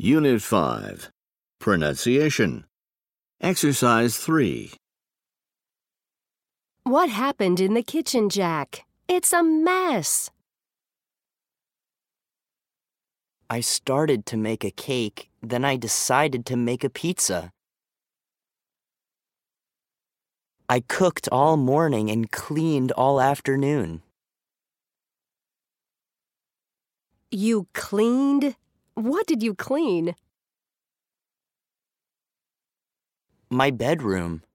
Unit 5. Pronunciation. Exercise 3. What happened in the kitchen, Jack? It's a mess. I started to make a cake, then I decided to make a pizza. I cooked all morning and cleaned all afternoon. You cleaned? What did you clean? My bedroom.